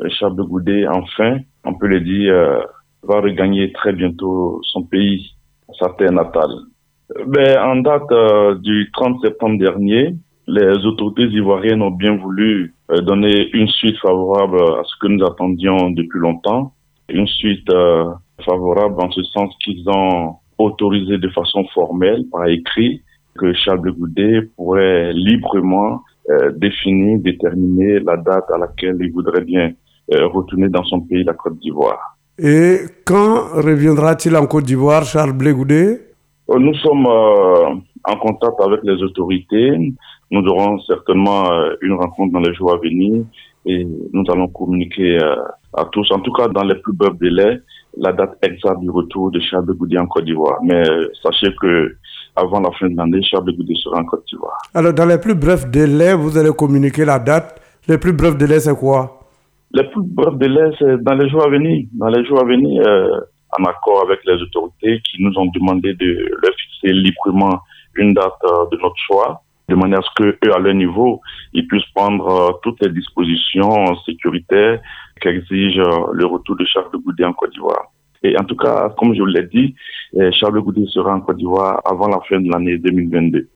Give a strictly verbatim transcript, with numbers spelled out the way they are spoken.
Charles Blé Goudé, enfin, on peut le dire, euh, va regagner très bientôt son pays, sa terre natale. Ben, en date euh, du trente septembre dernier, les autorités ivoiriennes ont bien voulu euh, donner une suite favorable à ce que nous attendions depuis longtemps. Une suite euh, favorable en ce sens qu'ils ont autorisé de façon formelle, par écrit, que Charles Blé Goudé pourrait librement euh, définir, déterminer la date à laquelle il voudrait bien euh, retourner dans son pays, la Côte d'Ivoire. Et quand reviendra-t-il en Côte d'Ivoire, Charles Blé Goudé? Nous sommes euh, en contact avec les autorités. Nous aurons certainement euh, une rencontre dans les jours à venir et nous allons communiquer euh, à tous, en tout cas dans les plus brefs délais, la date exacte du retour de Charles Blé Goudé en Côte d'Ivoire. Mais euh, sachez que avant la fin de l'année, Charles Blé Goudé sera en Côte d'Ivoire. Alors, dans les plus brefs délais, vous allez communiquer la date. Les plus brefs délais, c'est quoi? Les plus brefs délais, c'est dans les jours à venir. Dans les jours à venir, euh, en accord avec les autorités qui nous ont demandé de leur fixer librement une date euh, de notre choix, de manière à ce que eux, à leur niveau, ils puissent prendre euh, toutes les dispositions sécuritaires qu'exige euh, le retour de Charles Blé Goudé en Côte d'Ivoire. Et en tout cas, comme je vous l'ai dit, Charles Blé Goudé sera en Côte d'Ivoire avant la fin de l'année deux mille vingt-deux.